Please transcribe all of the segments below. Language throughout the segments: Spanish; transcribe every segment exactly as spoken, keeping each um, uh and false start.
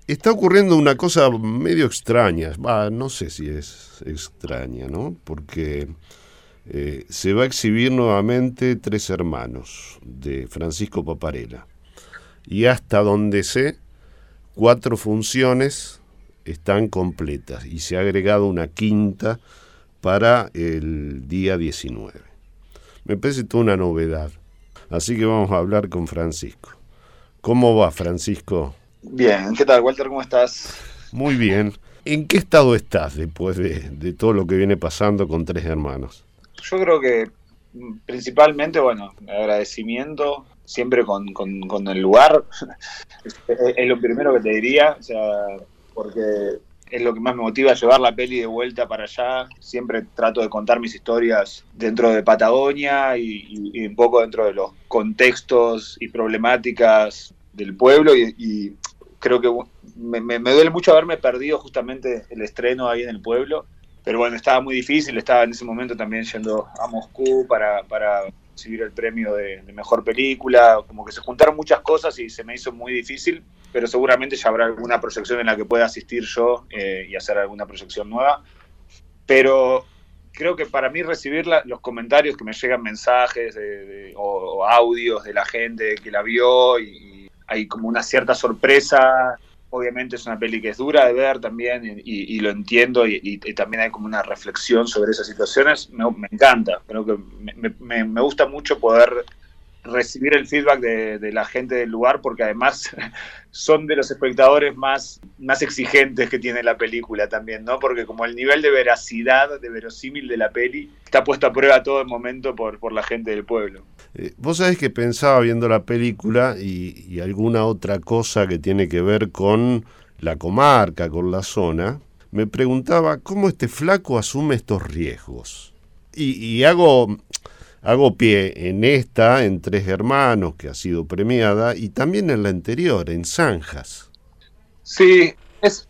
está ocurriendo una cosa medio extraña. Bah, no sé si es extraña, ¿no? Porque eh, se va a exhibir nuevamente Tres Hermanos, de Francisco Paparella. Y hasta donde sé, cuatro funciones están completas. Y se ha agregado una quinta para el día diecinueve. Me parece toda una novedad. Así que vamos a hablar con Francisco. ¿Cómo va, Francisco? Bien, ¿qué tal, Walter? ¿Cómo estás? Muy bien. ¿En qué estado estás después de, de todo lo que viene pasando con Tres Hermanos? Yo creo que principalmente, bueno, agradecimiento siempre con, con, con el lugar. es, es lo primero que te diría, o sea, porque es lo que más me motiva a llevar la peli de vuelta para allá. Siempre trato de contar mis historias dentro de Patagonia y, y, y un poco dentro de los contextos y problemáticas del pueblo y, y creo que me, me, me duele mucho haberme perdido justamente el estreno ahí en el pueblo, pero bueno, estaba muy difícil, estaba en ese momento también yendo a Moscú para, para recibir el premio de, de mejor película, como que se juntaron muchas cosas y se me hizo muy difícil, pero seguramente ya habrá alguna proyección en la que pueda asistir yo eh, y hacer alguna proyección nueva, pero creo que para mí recibir la, los comentarios que me llegan, mensajes de, de, o, o audios de la gente que la vio y, y hay como una cierta sorpresa. Obviamente es una peli que es dura de ver también y, y lo entiendo y, y, y también hay como una reflexión sobre esas situaciones. Me, me encanta, creo que me, me, me gusta mucho poder recibir el feedback de, de la gente del lugar porque además son de los espectadores más, más exigentes que tiene la película también, ¿no? Porque como el nivel de veracidad, de verosímil de la peli está puesto a prueba todo el momento por, por la gente del pueblo. Eh, vos sabés que pensaba viendo la película y, y alguna otra cosa que tiene que ver con la comarca, con la zona, me preguntaba cómo este flaco asume estos riesgos. Y, y hago... Hago pie en esta, en Tres Hermanos, que ha sido premiada, y también en la anterior, en Zanjas. Sí, es,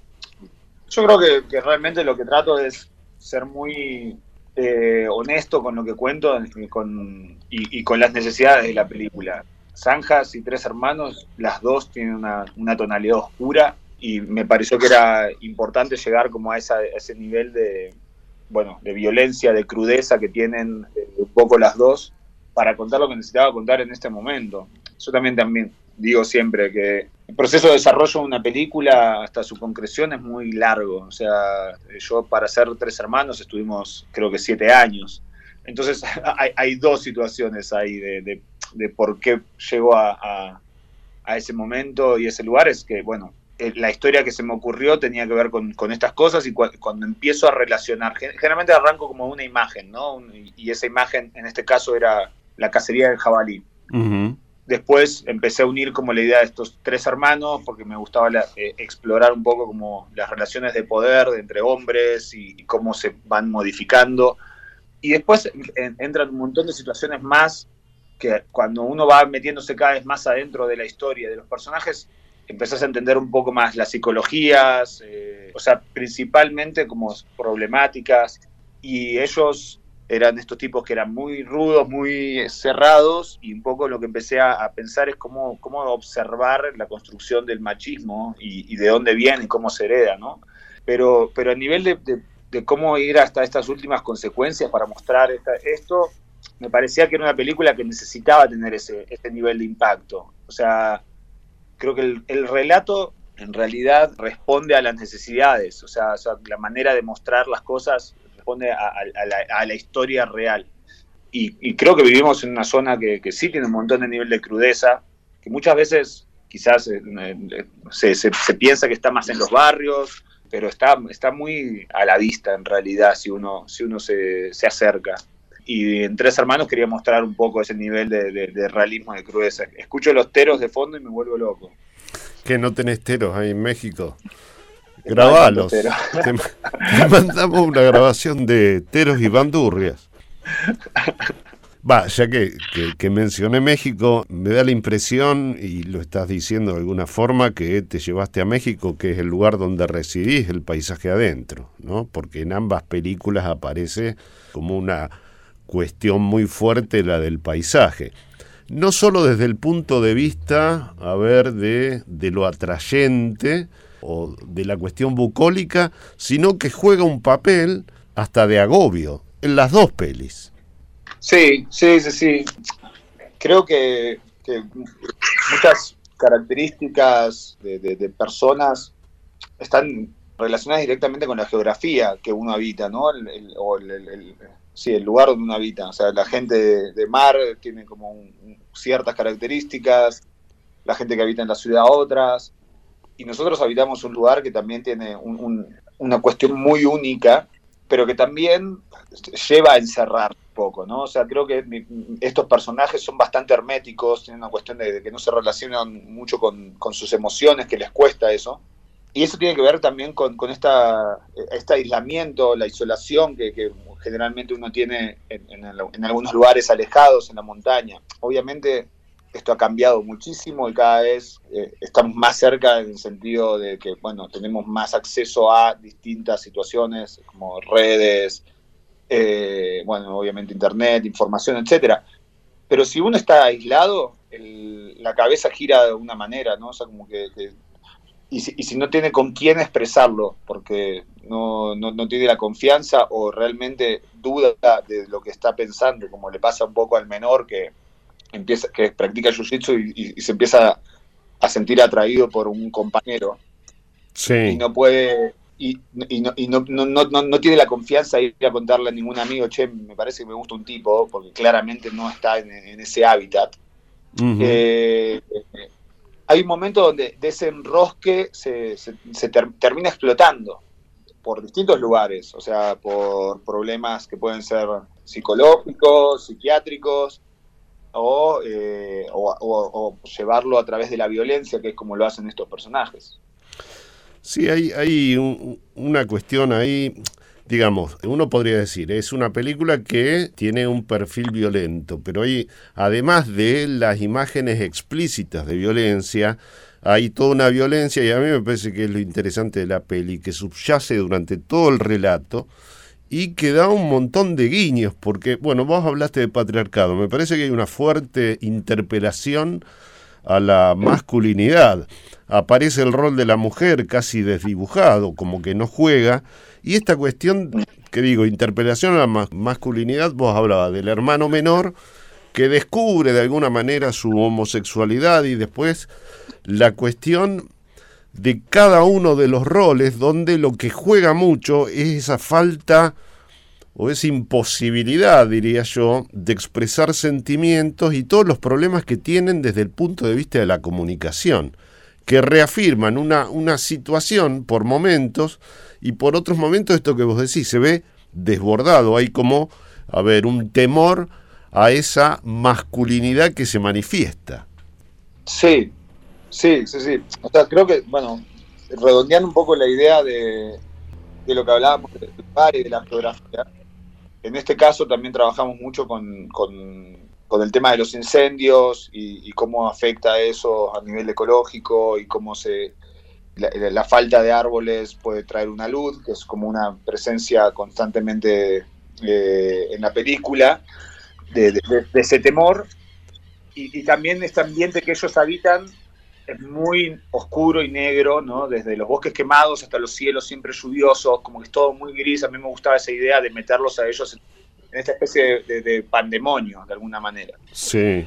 yo creo que, que realmente lo que trato es ser muy eh, honesto con lo que cuento y con, y, y con las necesidades de la película. Zanjas y Tres Hermanos, las dos tienen una, una tonalidad oscura y me pareció que era importante llegar como a, esa, a ese nivel de... bueno, de violencia, de crudeza que tienen eh, un poco las dos, para contar lo que necesitaba contar en este momento. Yo también, también digo siempre que el proceso de desarrollo de una película hasta su concreción es muy largo. O sea, yo para hacer Tres Hermanos estuvimos creo que siete años. Entonces hay, hay dos situaciones ahí de, de, de por qué llegó a, a, a ese momento y ese lugar. Es que, bueno, la historia que se me ocurrió tenía que ver con, con estas cosas y cu cuando empiezo a relacionar, generalmente arranco como una imagen, ¿no? Y esa imagen en este caso era la cacería del jabalí. Uh-huh. Después empecé a unir como la idea de estos tres hermanos porque me gustaba la, eh, explorar un poco como las relaciones de poder de entre hombres y, y cómo se van modificando. Y después en, entran un montón de situaciones más que cuando uno va metiéndose cada vez más adentro de la historia de los personajes, empezás a entender un poco más las psicologías, eh, o sea, principalmente como problemáticas, y ellos eran estos tipos que eran muy rudos, muy cerrados, y un poco lo que empecé a, a pensar es cómo, cómo observar la construcción del machismo y, y de dónde viene y cómo se hereda, ¿no? Pero, pero a nivel de, de, de cómo ir hasta estas últimas consecuencias para mostrar esta, esto, me parecía que era una película que necesitaba tener ese, ese nivel de impacto, o sea... Creo que el, el relato en realidad responde a las necesidades, o sea, o sea la manera de mostrar las cosas responde a, a, a, la, a la historia real. Y, y creo que vivimos en una zona que, que sí tiene un montón de nivel de crudeza, que muchas veces quizás eh, se, se, se piensa que está más en los barrios, pero está, está muy a la vista en realidad si uno, si uno se, se acerca. Y en Tres Hermanos quería mostrar un poco ese nivel de, de, de realismo, de crudeza. Escucho los teros de fondo y me vuelvo loco. ¿Que no tenés teros ahí en México? Grabalos. No, te, te mandamos una grabación de teros y bandurrias. Va, ya que, que, que mencioné México, me da la impresión, y lo estás diciendo de alguna forma, que te llevaste a México, que es el lugar donde residís, el paisaje adentro, ¿no? Porque en ambas películas aparece como una cuestión muy fuerte la del paisaje. No solo desde el punto de vista, a ver, de, de lo atrayente o de la cuestión bucólica, sino que juega un papel hasta de agobio en las dos pelis. Sí, sí, sí, sí. Creo que, que muchas características de, de, de personas están relacionadas directamente con la geografía que uno habita, ¿no? El, el, o el, el, el, sí, el lugar donde uno habita. O sea, la gente de, de mar tiene como un, un, ciertas características, la gente que habita en la ciudad otras, y nosotros habitamos un lugar que también tiene un, un, una cuestión muy única, pero que también lleva a encerrar un poco, ¿no? O sea, creo que mi, estos personajes son bastante herméticos, tienen una cuestión de, de que no se relacionan mucho con, con sus emociones, que les cuesta eso. Y eso tiene que ver también con, con esta, este aislamiento, la isolación que, que generalmente uno tiene en, en, el, en algunos lugares alejados, en la montaña. Obviamente esto ha cambiado muchísimo y cada vez eh, estamos más cerca en el sentido de que, bueno, tenemos más acceso a distintas situaciones como redes, eh, bueno, obviamente internet, información, etcétera. Pero si uno está aislado, el, la cabeza gira de una manera, ¿no? O sea, como que... que Y si, y si no tiene con quién expresarlo, porque no, no, no tiene la confianza o realmente duda de lo que está pensando, como le pasa un poco al menor que empieza que practica jiu-jitsu y, y, y se empieza a sentir atraído por un compañero. Sí. Y no puede y, y, no, y no, no, no, no tiene la confianza de ir a contarle a ningún amigo, che, me parece que me gusta un tipo, porque claramente no está en, en ese hábitat. Uh-huh. eh, Hay un momento donde de ese enrosque se, se, se ter, termina explotando por distintos lugares, o sea, por problemas que pueden ser psicológicos, psiquiátricos, o, eh, o, o, o llevarlo a través de la violencia, que es como lo hacen estos personajes. Sí, hay, hay un, una cuestión ahí, digamos, uno podría decir, es una película que tiene un perfil violento, pero hay, además de las imágenes explícitas de violencia, hay toda una violencia, y a mí me parece que es lo interesante de la peli, que subyace durante todo el relato y que da un montón de guiños, porque, bueno, vos hablaste de patriarcado, me parece que hay una fuerte interpelación a la masculinidad. Aparece el rol de la mujer casi desdibujado, como que no juega, y esta cuestión, que digo, interpelación a la ma- masculinidad, vos hablabas del hermano menor que descubre de alguna manera su homosexualidad, y después la cuestión de cada uno de los roles, donde lo que juega mucho es esa falta o esa imposibilidad, diría yo, de expresar sentimientos y todos los problemas que tienen desde el punto de vista de la comunicación, que reafirman una, una situación por momentos, y por otros momentos esto que vos decís, se ve desbordado, hay como, a ver, un temor a esa masculinidad que se manifiesta. Sí, sí, sí, sí. O sea, creo que, bueno, redondeando un poco la idea de, de lo que hablábamos del par y de la geografía, en este caso también trabajamos mucho con, con, con el tema de los incendios y, y cómo afecta eso a nivel ecológico y cómo se la, la falta de árboles puede traer una luz, que es como una presencia constantemente eh, en la película de, de, de ese temor, y, y también este ambiente que ellos habitan es muy oscuro y negro, ¿no? Desde los bosques quemados hasta los cielos siempre lluviosos, como que es todo muy gris. A mí me gustaba esa idea de meterlos a ellos en, en esta especie de, de, de pandemonio, de alguna manera. Sí.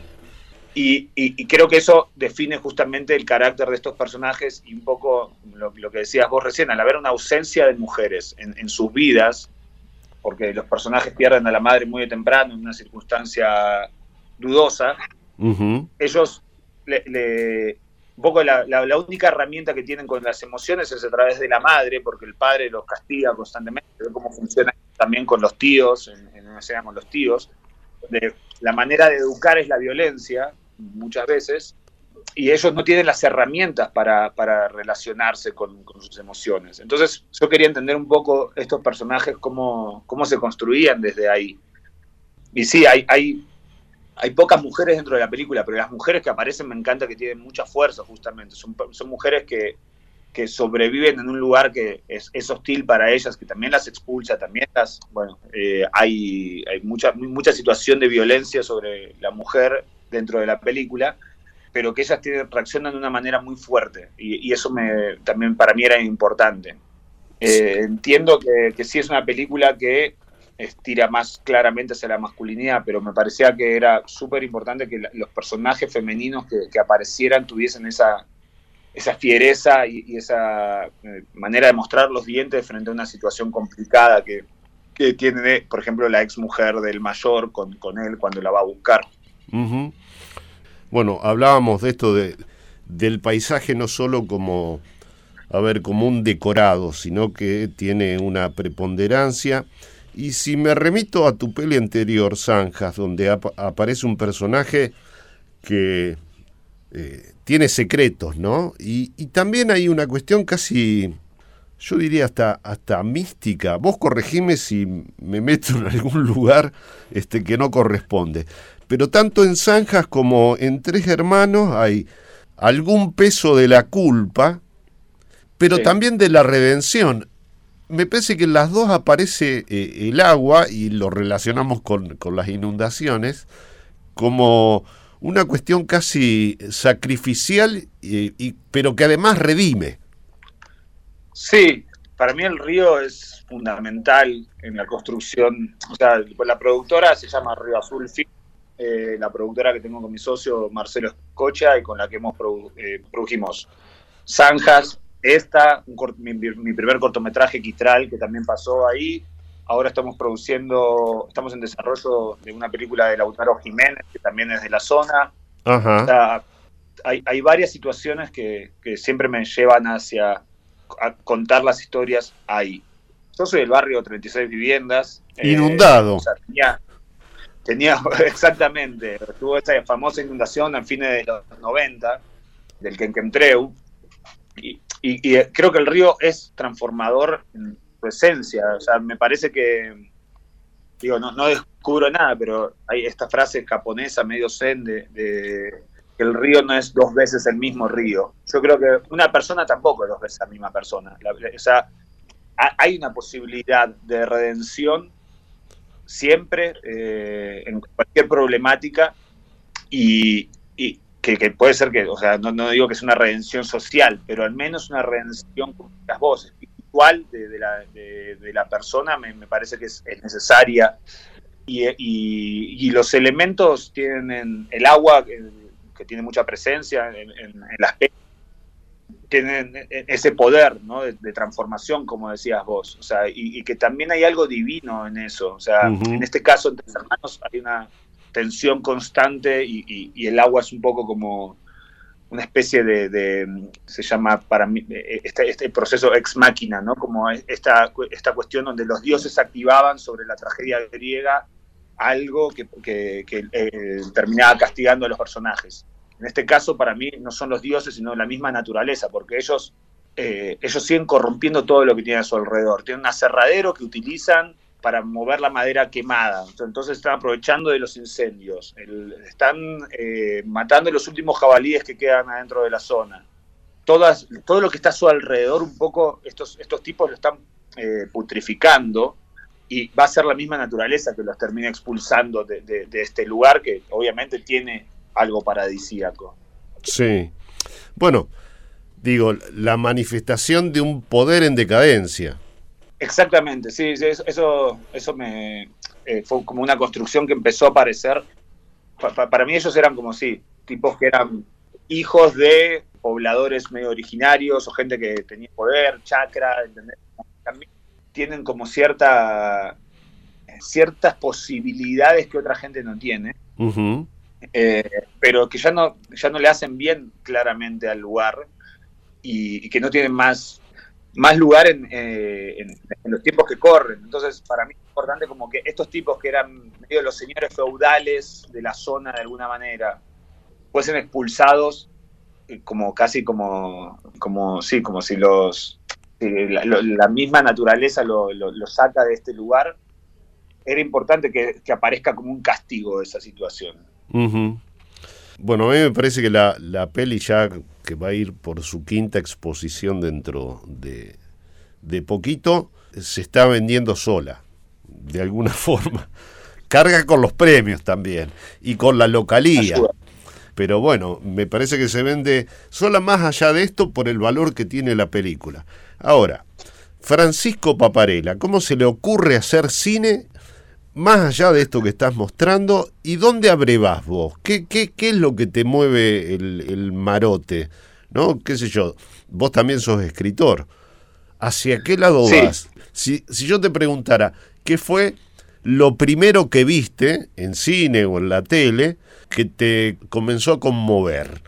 Y, y, y creo que eso define justamente el carácter de estos personajes y un poco lo, lo que decías vos recién, al haber una ausencia de mujeres en, en sus vidas, porque los personajes pierden a la madre muy de temprano en una circunstancia dudosa, uh-huh. ellos le... le un poco la, la, la única herramienta que tienen con las emociones es a través de la madre, porque el padre los castiga constantemente, ve cómo funciona también con los tíos, en, en una escena con los tíos, donde la manera de educar es la violencia, muchas veces, y ellos no tienen las herramientas para, para relacionarse con, con sus emociones. Entonces yo quería entender un poco estos personajes, cómo, cómo se construían desde ahí. Y sí, hay... hay Hay pocas mujeres dentro de la película, pero las mujeres que aparecen me encanta que tienen mucha fuerza, justamente. Son, son mujeres que, que sobreviven en un lugar que es, es hostil para ellas, que también las expulsa, también las... Bueno, eh, hay, hay mucha, mucha situación de violencia sobre la mujer dentro de la película, pero que ellas tienen, reaccionan de una manera muy fuerte, y, y eso me, también para mí era importante. Eh, entiendo que, que sí es una película que estira más claramente hacia la masculinidad, pero me parecía que era súper importante que la, los personajes femeninos que, que aparecieran tuviesen esa, esa fiereza y, y esa eh, manera de mostrar los dientes frente a una situación complicada que, que tiene, por ejemplo, la ex mujer del mayor con, con él cuando la va a buscar. Uh-huh. Bueno, hablábamos de esto de, del paisaje no solo como, a ver, como un decorado, sino que tiene una preponderancia. Y si me remito a tu peli anterior, Zanjas, donde ap- aparece un personaje que eh, tiene secretos, ¿no? Y, y también hay una cuestión casi, yo diría hasta, hasta mística. Vos corregime si me meto en algún lugar este, que no corresponde. Pero tanto en Zanjas como en Tres Hermanos hay algún peso de la culpa, pero sí, también de la redención. Me parece que en las dos aparece eh, el agua, y lo relacionamos con, con las inundaciones, como una cuestión casi sacrificial, y, y, pero que además redime. Sí, para mí el río es fundamental en la construcción. O sea, la productora se llama Río Azul Film, eh, la productora que tengo con mi socio Marcelo Escocha y con la que hemos produ- eh, produjimos Zanjas, esta, un cort- mi, mi primer cortometraje Quitral, que también pasó ahí. Ahora estamos produciendo, estamos en desarrollo de una película de Lautaro Jiménez, que también es de la zona. Ajá. O sea, hay, hay varias situaciones que, que siempre me llevan hacia a contar las historias ahí. Yo soy del barrio treinta y seis Viviendas. Inundado. Eh, o sea, tenía, tenía, exactamente, tuvo esta famosa inundación a fines de los noventa, del Quenquemtreu. Y, y, y creo que el río es transformador en su esencia. O sea, me parece que, digo, no, no descubro nada, pero hay esta frase japonesa medio zen de, de que el río no es dos veces el mismo río. Yo creo que una persona tampoco es dos veces la misma persona. La, o sea, hay una posibilidad de redención siempre eh, en cualquier problemática, y, y Que, que puede ser que, o sea, no, no digo que es una redención social, pero al menos una redención, como las voces, espiritual de, de, la, de, de la persona, me, me parece que es, es necesaria. Y, y, y los elementos tienen el agua, que, que tiene mucha presencia en, en, en las peces, tienen ese poder, ¿no?, de, de transformación, como decías vos. O sea, y, y que también hay algo divino en eso. O sea, uh-huh. En este caso, entre hermanos, hay una tensión constante, y, y, y el agua es un poco como una especie de, de se llama para mí este, este proceso ex machina, ¿no? Como esta, esta cuestión donde los dioses activaban sobre la tragedia griega algo que, que, que eh, terminaba castigando a los personajes. En este caso, para mí, no son los dioses, sino la misma naturaleza, porque ellos, eh, ellos siguen corrompiendo todo lo que tienen a su alrededor. Tienen un aserradero que utilizan para mover la madera quemada. Entonces están aprovechando de los incendios. El, están eh, matando los últimos jabalíes que quedan adentro de la zona. Todas, todo lo que está a su alrededor, un poco, estos, estos tipos lo están eh, putrificando, y va a ser la misma naturaleza que los termina expulsando de, de, de este lugar que obviamente tiene algo paradisíaco. Sí. Bueno, digo, la manifestación de un poder en decadencia. Exactamente, sí, eso, eso me eh, fue como una construcción que empezó a aparecer. Pa, pa, para mí ellos eran como, sí, tipos que eran hijos de pobladores medio originarios o gente que tenía poder, chakra, ¿entendés? También tienen como cierta ciertas posibilidades que otra gente no tiene, uh-huh. eh, pero que ya no, ya no le hacen bien claramente al lugar, y, y que no tienen más más lugar en, eh, en, en los tiempos que corren. Entonces, para mí es importante como que estos tipos que eran medio los señores feudales de la zona de alguna manera, fuesen expulsados eh, como casi como, como, sí, como si los eh, la, lo, la misma naturaleza lo, lo, lo saca de este lugar. Era importante que, que aparezca como un castigo de esa situación. Uh-huh. Bueno, a mí me parece que la, la peli ya que va a ir por su quinta exposición dentro de, de poquito, se está vendiendo sola, de alguna forma. Carga con los premios también, y con la localía. Ayuda. pero bueno, me parece que se vende sola más allá de esto por el valor que tiene la película. Ahora, Francisco Paparella, ¿cómo se le ocurre hacer cine más allá de esto que estás mostrando? ¿Y dónde abrevás vos? ¿Qué, qué, qué es lo que te mueve el, el marote? ¿No? ¿Qué sé yo? Vos también sos escritor. ¿Hacia qué lado Sí. vas? Si, si yo te preguntara, ¿qué fue lo primero que viste en cine o en la tele que te comenzó a conmover?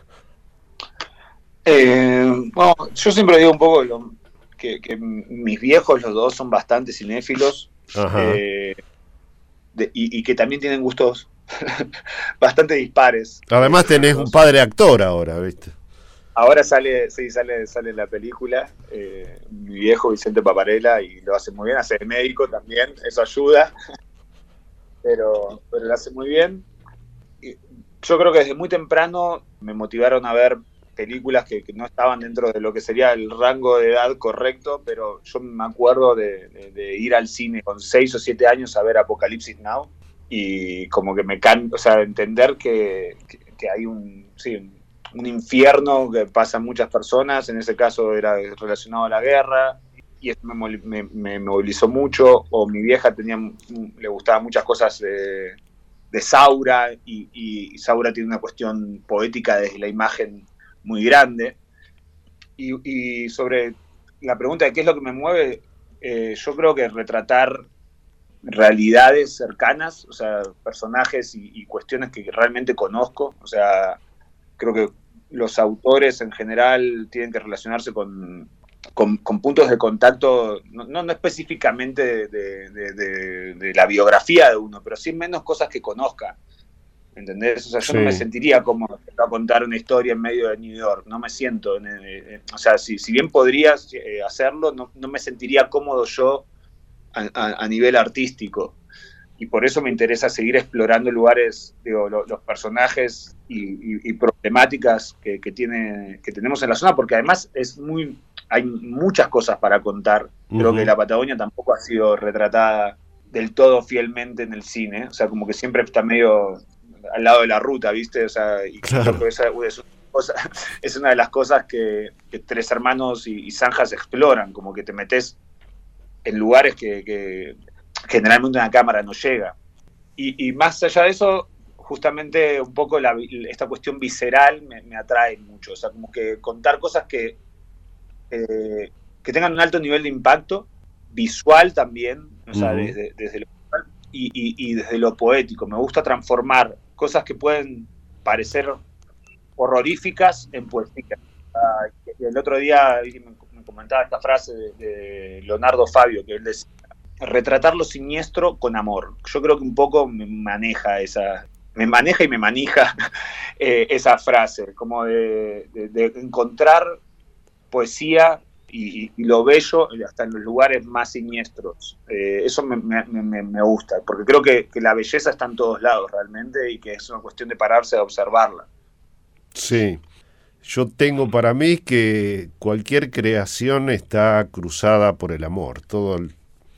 Eh, bueno, yo siempre digo un poco lo, que, que mis viejos, los dos, son bastante cinéfilos. Ajá. eh, de- y, y que también tienen gustos bastante dispares. Además eh, tenés los un dos. padre actor ahora, ¿viste? Ahora sale, sí, sale, sale en la película, eh, mi viejo Vicente Paparella, y lo hace muy bien, hace de médico también, eso ayuda, pero, pero lo hace muy bien. Y yo creo que desde muy temprano me motivaron a ver películas que, que no estaban dentro de lo que sería el rango de edad correcto, pero yo me acuerdo de, de, de ir al cine con seis o siete años a ver Apocalipsis Now, y como que me can, o sea, entender que, que, que hay un, sí, un, un infierno que pasan muchas personas, en ese caso era relacionado a la guerra, y eso me, mol- me, me movilizó mucho. O mi vieja tenía, le gustaban muchas cosas de, de Saura, y, y Saura tiene una cuestión poética desde la imagen muy grande. Y, y sobre la pregunta de qué es lo que me mueve, eh, yo creo que retratar realidades cercanas, o sea, personajes y, y cuestiones que realmente conozco. O sea, creo que los autores en general tienen que relacionarse con, con, con puntos de contacto, no, no, no específicamente de, de, de, de la biografía de uno, pero sí menos cosas que conozca. ¿Entendés? O sea, yo no me Sí. sentiría cómodo a contar una historia en medio de New York, no me siento, en, en, o sea, si, si bien podría eh, hacerlo, no, no me sentiría cómodo yo a, a, a nivel artístico. Y por eso me interesa seguir explorando lugares, digo, lo, los personajes y, y, y problemáticas que, que, tiene, que tenemos en la zona, porque además es muy, hay muchas cosas para contar. Creo Uh-huh. que la Patagonia tampoco ha sido retratada del todo fielmente en el cine, o sea, como que siempre está medio al lado de la ruta, ¿viste? O sea, y Claro. creo que esa es una, cosa, es una de las cosas que, que Tres Hermanos y, y Zanjas exploran, como que te metes en lugares que, que generalmente una cámara no llega. Y, y más allá de eso, justamente un poco la, esta cuestión visceral me, me atrae mucho. O sea, como que contar cosas que, eh, que tengan un alto nivel de impacto, visual también, o sea, uh-huh. desde, desde lo visual y, y, y desde lo poético. Me gusta transformar cosas que pueden parecer horroríficas en poesía. Uh, y el otro día me comentaba esta frase de, de Leonardo Fabio, que él decía: retratar lo siniestro con amor. Yo creo que un poco me maneja esa, me maneja y me manija eh, esa frase, como de, de, de encontrar poesía y, y, lo bello hasta en los lugares más siniestros. Eh, eso me, me, me, me gusta, porque creo que, que la belleza está en todos lados realmente, y que es una cuestión de pararse a observarla. Sí. Yo tengo para mí que cualquier creación está cruzada por el amor. Todo el...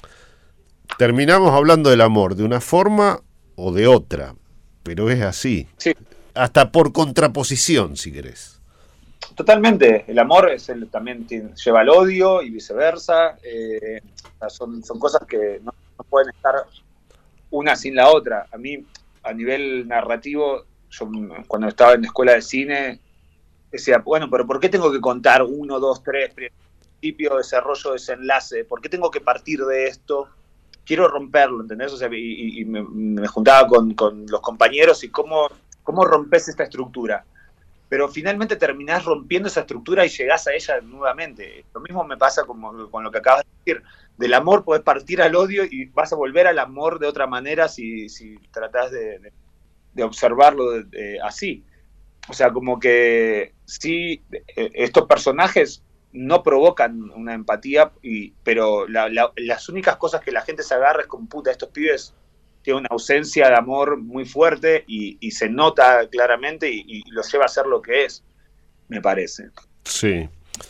Terminamos hablando del amor de una forma o de otra, pero es así. Sí. Hasta por contraposición, si querés. Totalmente. El amor es el, también tiene, lleva al odio y viceversa. Eh, son, son cosas que no, no pueden estar una sin la otra. A mí, a nivel narrativo, yo cuando estaba en la escuela de cine decía, bueno, pero ¿por qué tengo que contar uno, dos, tres, principio, desarrollo, desenlace? ¿Por qué tengo que partir de esto? Quiero romperlo, ¿entendés? O sea, y, y me, me juntaba con, con los compañeros y cómo, cómo rompes esta estructura. Pero finalmente terminás rompiendo esa estructura y llegás a ella nuevamente. Lo mismo me pasa como, con lo que acabas de decir. Del amor podés partir al odio y vas a volver al amor de otra manera si, si tratás de, de, de observarlo de, de, así. O sea, como que sí, estos personajes no provocan una empatía, y, pero la, la, las únicas cosas que la gente se agarra es con puta, estos pibes tienen una ausencia de amor muy fuerte y, y se nota claramente y, y los lleva a ser lo que es, me parece. Sí.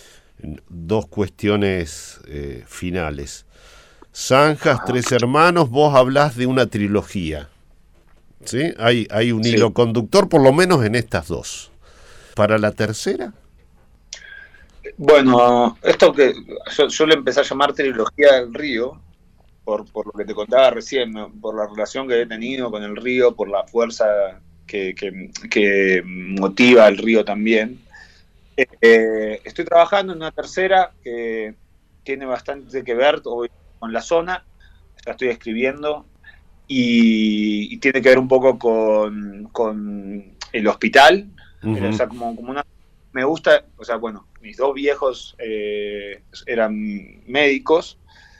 Dos cuestiones eh, finales. Zanjas, Tres Hermanos, vos hablás de una trilogía. ¿Sí? Hay, hay un Sí. hilo conductor, por lo menos en estas dos. ¿Para la tercera? Bueno, esto que yo, yo le empecé a llamar trilogía del río, por, por lo que te contaba recién, ¿no? Por la relación que he tenido con el río, por la fuerza que, que, que motiva al río también. Eh, estoy trabajando en una tercera que tiene bastante que ver hoy con la zona, la estoy escribiendo, y, y tiene que ver un poco con, con el hospital, uh-huh. O sea, como, como una... Me gusta, o sea, bueno, mis dos viejos eh, eran médicos,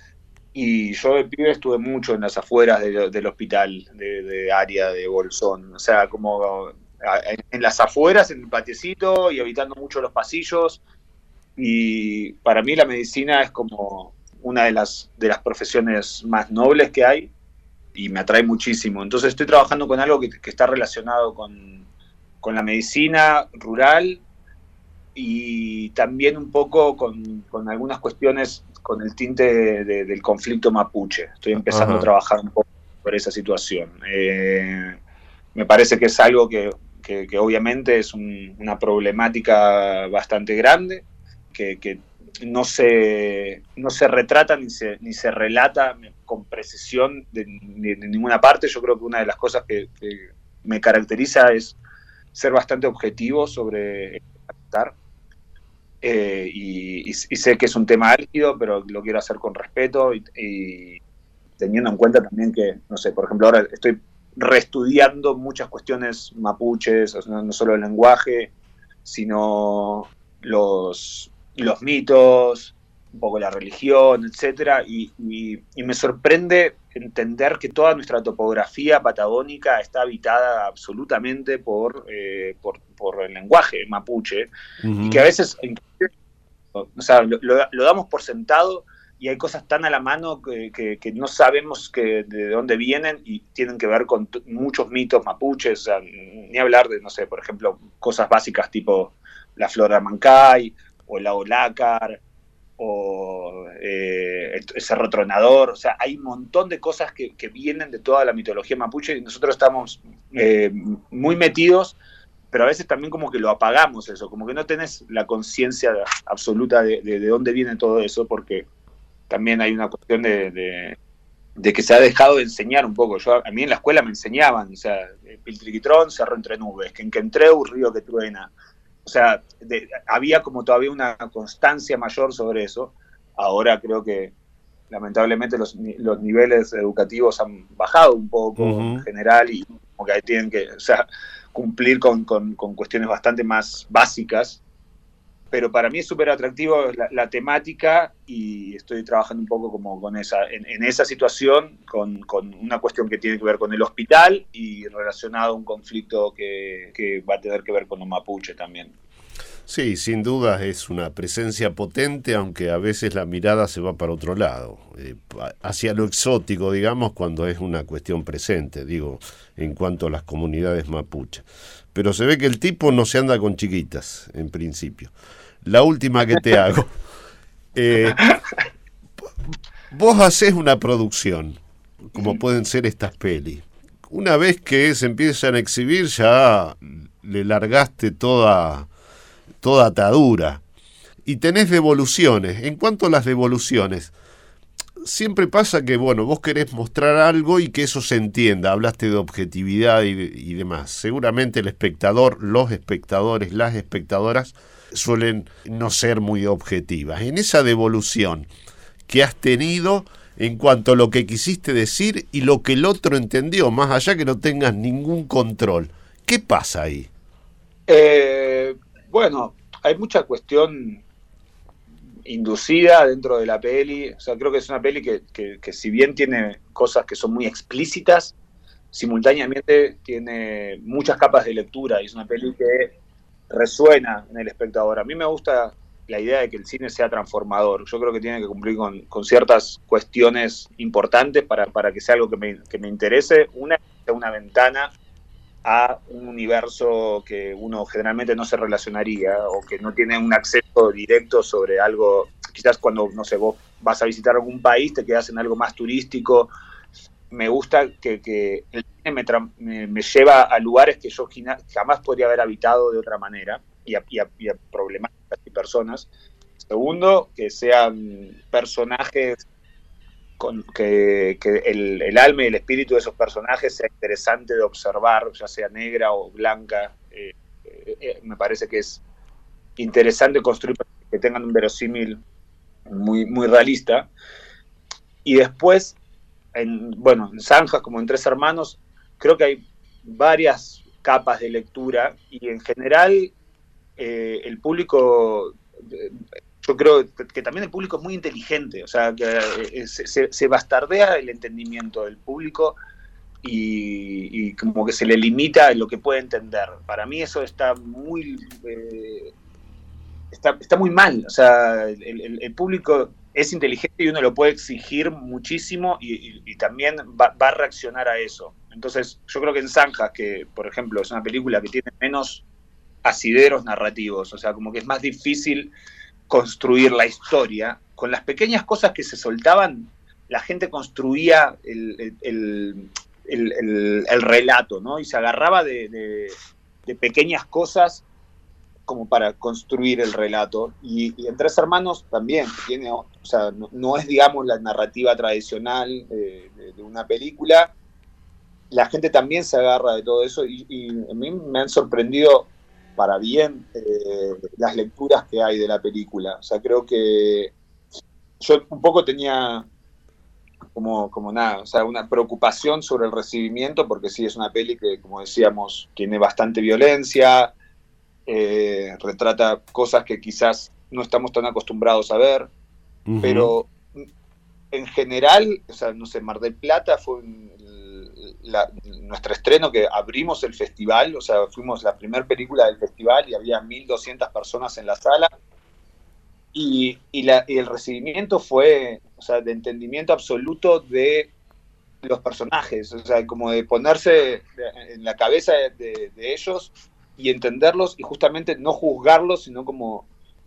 y yo de pibe estuve mucho en las afueras de, del hospital, de, de área de Bolsón, o sea, como en, en las afueras, en el patiecito, y habitando mucho los pasillos, y para mí la medicina es como una de las, de las profesiones más nobles que hay, y me atrae muchísimo. Entonces estoy trabajando con algo que, que está relacionado con, con la medicina rural, y también un poco con, con algunas cuestiones con el tinte de, de, del conflicto mapuche. Estoy empezando Ajá. a trabajar un poco por esa situación. Eh, me parece que es algo que, que, que obviamente es un, una problemática bastante grande, que, que no, se, no se retrata ni se, ni se relata con precisión de, de, de ninguna parte. Yo creo que una de las cosas que, que me caracteriza es ser bastante objetivo sobre el tratar. Eh, y, y, y sé que es un tema álgido, pero lo quiero hacer con respeto y, y teniendo en cuenta también que, no sé, por ejemplo, ahora estoy reestudiando muchas cuestiones mapuches, o sea, no solo el lenguaje, sino los, los mitos, un poco la religión, etcétera, y, y, y me sorprende entender que toda nuestra topografía patagónica está habitada absolutamente por, eh, por, por el lenguaje mapuche, uh-huh. y que a veces, o sea, lo, lo, lo damos por sentado, y hay cosas tan a la mano que, que, que no sabemos que, de dónde vienen, y tienen que ver con t- muchos mitos mapuches, o sea, ni hablar de, no sé, por ejemplo, cosas básicas tipo la flora Mancay, o el lago Lácar, o eh, el, el Cerro Tronador. O sea, hay un montón de cosas que, que vienen de toda la mitología mapuche, y nosotros estamos eh, muy metidos, pero a veces también como que lo apagamos eso, como que no tenés la conciencia absoluta de, de, de dónde viene todo eso, porque también hay una cuestión de, de, de que se ha dejado de enseñar un poco. Yo, a mí en la escuela me enseñaban, o sea, Piltriquitrón, Cerro Entre Nubes, Quenquentreu, Río que Truena. O sea, de, había como todavía una constancia mayor sobre eso. Ahora creo que lamentablemente los, los niveles educativos han bajado un poco, uh-huh. en general, y como que ahí tienen que, o sea, cumplir con, con, con cuestiones bastante más básicas. Pero para mí es súper atractivo la, la temática, y estoy trabajando un poco como con esa, en, en esa situación, con, con una cuestión que tiene que ver con el hospital y relacionado a un conflicto que, que va a tener que ver con los mapuche también. Sí, sin duda es una presencia potente, aunque a veces la mirada se va para otro lado, eh, hacia lo exótico, digamos, cuando es una cuestión presente, digo, en cuanto a las comunidades mapuche. Pero se ve que el tipo no se anda con chiquitas, en principio. La última que te hago. Eh, vos hacés una producción, como pueden ser estas pelis. Una vez que se empiezan a exhibir, ya le largaste toda, toda atadura. Y tenés devoluciones. En cuanto a las devoluciones, siempre pasa que, bueno, vos querés mostrar algo y que eso se entienda. Hablaste de objetividad y, y demás. Seguramente el espectador, los espectadores, las espectadoras suelen no ser muy objetivas. En esa devolución que has tenido en cuanto a lo que quisiste decir y lo que el otro entendió, más allá que no tengas ningún control, ¿qué pasa ahí? Eh, bueno, hay mucha cuestión inducida dentro de la peli. O sea, creo que es una peli que, que, que si bien tiene cosas que son muy explícitas, simultáneamente tiene muchas capas de lectura, y es una peli que resuena en el espectador. A mí me gusta la idea de que el cine sea transformador. Yo creo que tiene que cumplir con, con ciertas cuestiones importantes para, para que sea algo que me, que me interese. Una es una ventana a un universo que uno generalmente no se relacionaría, o que no tiene un acceso directo sobre algo. Quizás cuando, no sé, vos vas a visitar algún país, te quedas en algo más turístico, me gusta que, que el cine me, me, me lleva a lugares que yo jamás podría haber habitado de otra manera, y a, y a, y a problemáticas y personas. Segundo, que sean personajes con que, que el, el alma y el espíritu de esos personajes sea interesante de observar, ya sea negra o blanca. Eh, eh, me parece que es interesante construir que tengan un verosímil muy, muy realista. Y después, en, bueno, en Zanjas, como en Tres Hermanos, creo que hay varias capas de lectura, y en general eh, el público... Eh, yo creo que también el público es muy inteligente, o sea, que eh, se, se bastardea el entendimiento del público y, y como que se le limita lo que puede entender. Para mí eso está muy eh, está, está muy mal, o sea, el, el, el público es inteligente y uno lo puede exigir muchísimo y, y, y también va, va a reaccionar a eso. Entonces yo creo que en Zanjas, que por ejemplo es una película que tiene menos asideros narrativos, o sea, como que es más difícil construir la historia, con las pequeñas cosas que se soltaban, la gente construía el, el, el, el, el, el relato, ¿no? Y se agarraba de, de, de pequeñas cosas como para construir el relato. Y, y en Tres Hermanos también, tiene, o sea, no, no es, digamos, la narrativa tradicional de, de, de una película. La gente también se agarra de todo eso, y, y a mí me han sorprendido para bien eh, las lecturas que hay de la película. O sea, creo que yo un poco tenía como, como nada, o sea, una preocupación sobre el recibimiento, porque sí es una peli que, como decíamos, tiene bastante violencia, eh, retrata cosas que quizás no estamos tan acostumbrados a ver, uh-huh. Pero en general, o sea, no sé, Mar del Plata fue un, La, nuestro estreno, que abrimos el festival, o sea, fuimos la primera película del festival y había mil doscientas personas en la sala, y, y, la, y el recibimiento fue, o sea, de entendimiento absoluto de los personajes, o sea, como de ponerse en la cabeza de, de, de ellos y entenderlos, y justamente no juzgarlos, sino como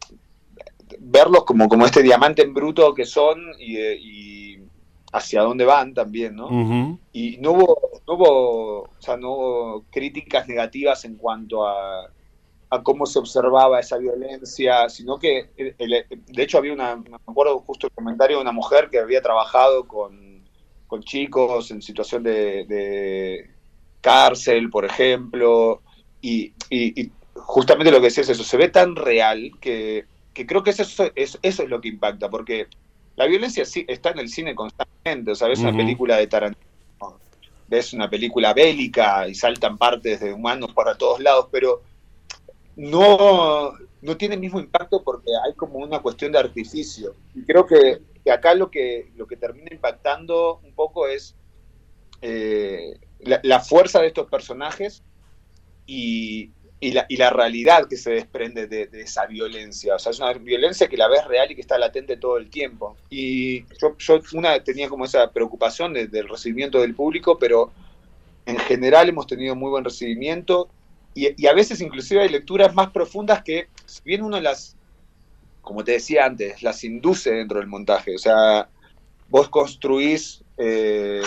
verlos como, como este diamante en bruto que son, y, y hacia dónde van también, ¿no? Uh-huh. Y no hubo, no hubo, o sea, no hubo críticas negativas en cuanto a, a cómo se observaba esa violencia, sino que, el, el, de hecho, había una, me acuerdo justo el comentario de una mujer que había trabajado con, con chicos en situación de, de cárcel, por ejemplo, y, y, y justamente lo que decía es eso, se ve tan real que, que creo que eso, eso, eso es lo que impacta, porque la violencia sí está en el cine constantemente, o sea, ves uh-huh. una película de Tarantino, ves una película bélica y saltan partes de humanos para todos lados, pero no, no tiene el mismo impacto porque hay como una cuestión de artificio. Y creo que, que acá lo que, lo que termina impactando un poco es eh, la, la fuerza de estos personajes y... Y la, y la realidad que se desprende de, de esa violencia. O sea, es una violencia que la ves real y que está latente todo el tiempo. Y yo, yo una tenía como esa preocupación de, del recibimiento del público, pero en general hemos tenido muy buen recibimiento, y, y a veces inclusive hay lecturas más profundas que, si bien uno las, como te decía antes, las induce dentro del montaje. O sea, vos construís... Eh,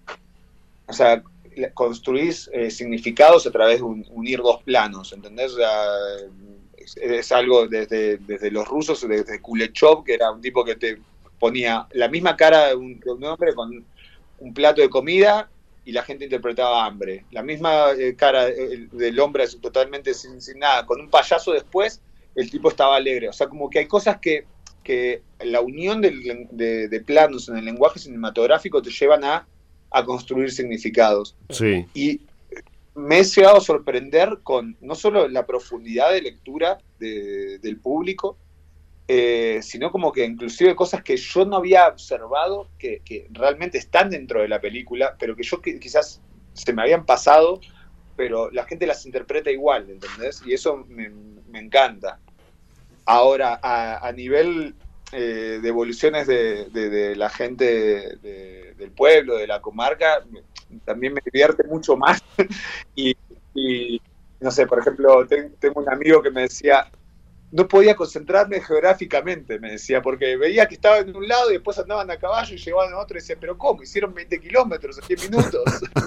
o sea, construís eh, significados a través de un, unir dos planos, ¿entendés? O sea, es, es algo desde, desde los rusos, desde Kuleshov, que era un tipo que te ponía la misma cara de un, de un hombre con un plato de comida y la gente interpretaba hambre. La misma eh, cara eh, del hombre totalmente sin, sin nada, con un payaso después, el tipo estaba alegre. O sea, como que hay cosas que, que la unión del, de, de planos en el lenguaje cinematográfico te llevan a a construir significados. Sí. Y me he llegado a sorprender con no solo la profundidad de lectura de, del público, eh, sino como que inclusive cosas que yo no había observado que, que realmente están dentro de la película, pero que yo que, quizás se me habían pasado, pero la gente las interpreta igual, ¿entendés? Y eso me, me encanta. Ahora, a, a nivel... Eh, de evoluciones de, de, de la gente de, de, del pueblo, de la comarca, también me divierte mucho más. y, y no sé, por ejemplo, ten, tengo un amigo que me decía, no podía concentrarme geográficamente, me decía, porque veía que estaba en un lado y después andaban a caballo y llegaban a otro y decía, pero ¿cómo? Hicieron veinte kilómetros en diez minutos.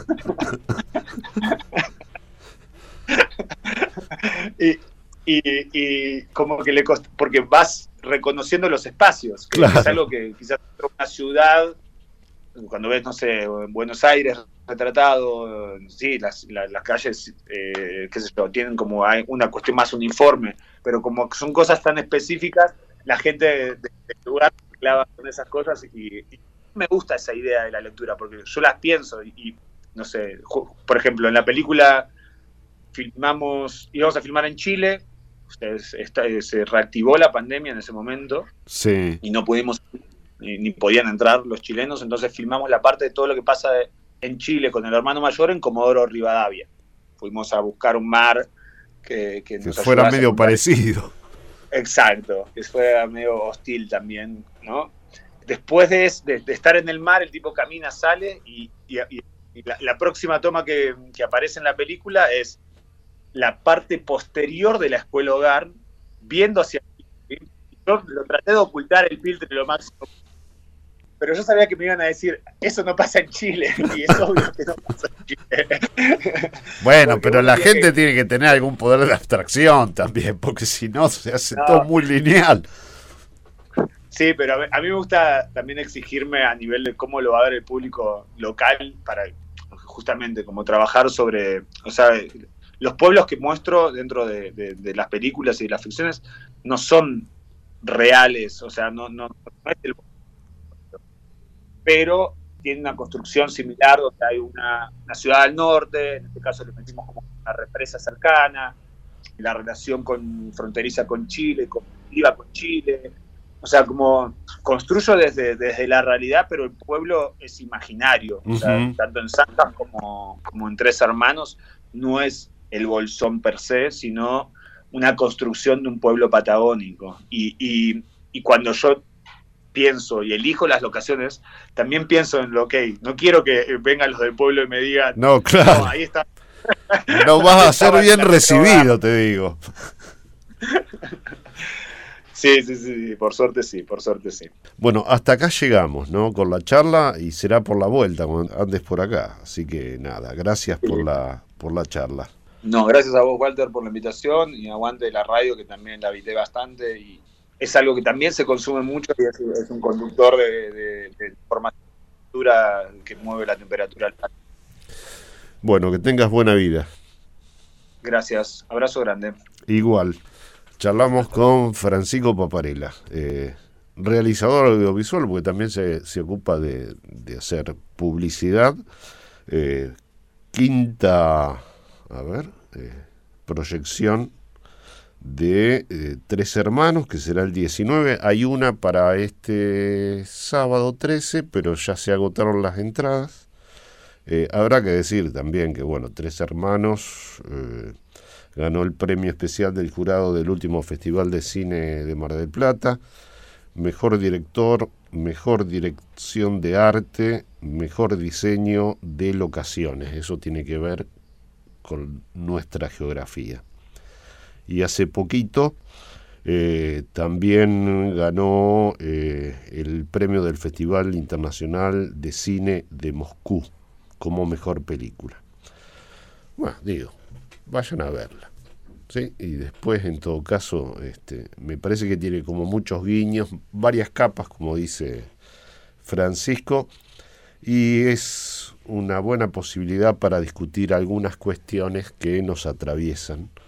y, y, y como que le costó, porque vas reconociendo los espacios, que claro. Es algo que quizás en una ciudad, cuando ves, no sé, en Buenos Aires retratado, sí, las, las, las calles, eh, qué sé yo, tienen como una cuestión más uniforme, pero como son cosas tan específicas, la gente del de, de lugar se clava con esas cosas y, y me gusta esa idea de la lectura, porque yo las pienso y, y no sé, por ejemplo, en la película filmamos, íbamos a filmar en Chile, se, se reactivó la pandemia en ese momento, sí. Y no pudimos, ni, ni podían entrar los chilenos, entonces filmamos la parte de todo lo que pasa en Chile con el hermano mayor en Comodoro Rivadavia. Fuimos a buscar un mar que, que, que nos fuera medio parecido. Exacto, que fuera medio hostil también, ¿no? Después de, de, de estar en el mar, el tipo camina, sale y, y, y la, la próxima toma que, que aparece en la película es la parte posterior de la escuela hogar, viendo hacia aquí. Yo lo traté de ocultar el filtro lo máximo, pero yo sabía que me iban a decir, eso no pasa en Chile, y es obvio que no pasa en Chile. Bueno, porque pero la gente que... tiene que tener algún poder de abstracción también, porque si no se hace no. todo muy lineal. Sí, pero a mí, a mí me gusta también exigirme a nivel de cómo lo va a ver el público local, para justamente como trabajar sobre, o sea, los pueblos que muestro dentro de, de, de las películas y de las ficciones no son reales, o sea, no, no, no es el... pero tiene una construcción similar donde hay una, una ciudad al norte, en este caso le metimos como una represa cercana, la relación con, fronteriza con Chile, conflictiva con Chile, o sea, como construyo desde, desde la realidad, pero el pueblo es imaginario, uh-huh. O sea, tanto en Santas como, como en Tres Hermanos, no es el Bolsón per se, sino una construcción de un pueblo patagónico. Y, y, y cuando yo pienso y elijo las locaciones, también pienso en lo que, no quiero que vengan los del pueblo y me digan, no, claro, no, ahí está. No vas a ser bien recibido, te digo. Sí, sí, sí, por suerte sí, por suerte sí. Bueno, hasta acá llegamos, ¿no? Con la charla y será por la vuelta cuando andes por acá. Así que nada, gracias sí. por la por la charla. No, gracias a vos, Walter, por la invitación y aguante la radio, que también la habité bastante y es algo que también se consume mucho y es, es un conductor de, de, de información que mueve la temperatura. Bueno, que tengas buena vida. Gracias, abrazo grande. Igual. Charlamos con Francisco Paparella, eh, realizador audiovisual, porque también se, se ocupa de, de hacer publicidad. Eh, quinta, a ver, eh, proyección de eh, Tres Hermanos, que será el diecinueve. Hay una para este sábado trece, pero ya se agotaron las entradas. Eh, habrá que decir también que, bueno, Tres Hermanos... Eh, ganó el premio especial del jurado del último Festival de Cine de Mar del Plata, mejor director, mejor dirección de arte, mejor diseño de locaciones. Eso tiene que ver con nuestra geografía. Y hace poquito eh, también ganó eh, el premio del Festival Internacional de Cine de Moscú como mejor película. Bueno, digo, vayan a verla, ¿sí? Y después, en todo caso, este, me parece que tiene como muchos guiños, varias capas, como dice Francisco, y es una buena posibilidad para discutir algunas cuestiones que nos atraviesan